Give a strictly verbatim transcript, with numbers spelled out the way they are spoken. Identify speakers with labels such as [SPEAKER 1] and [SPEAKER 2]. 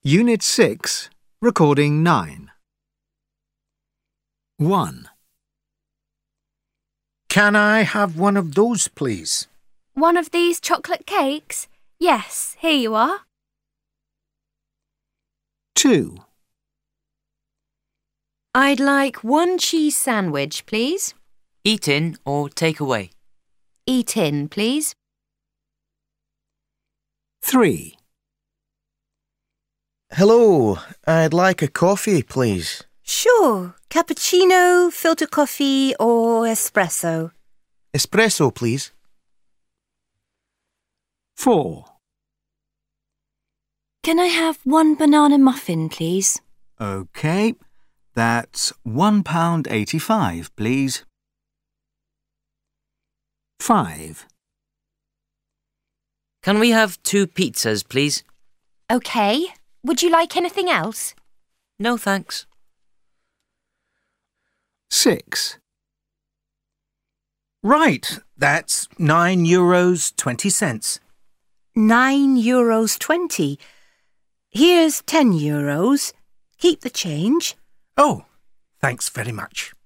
[SPEAKER 1] Unit six, Recording nine. one.
[SPEAKER 2] Can I have one of those, please?
[SPEAKER 3] One of these chocolate cakes? Yes, here you are.
[SPEAKER 1] two.
[SPEAKER 4] I'd like one cheese sandwich, please.
[SPEAKER 5] Eat in or take away?
[SPEAKER 4] Eat in, please.
[SPEAKER 1] three.
[SPEAKER 6] Hello, I'd like a coffee, please.
[SPEAKER 7] Sure. Cappuccino, filter coffee or espresso?
[SPEAKER 6] Espresso, please.
[SPEAKER 1] four.
[SPEAKER 7] Can I have one banana muffin, please?
[SPEAKER 8] OK, that's one pound eighty-five, please.
[SPEAKER 1] five.
[SPEAKER 5] Can we have two pizzas, please?
[SPEAKER 4] OK. Would you like anything else?
[SPEAKER 5] No, thanks.
[SPEAKER 1] six.
[SPEAKER 2] Right, that's nine euros twenty cents.
[SPEAKER 7] Nine euros twenty. Here's ten euros. Keep the change.
[SPEAKER 2] Oh, thanks very much.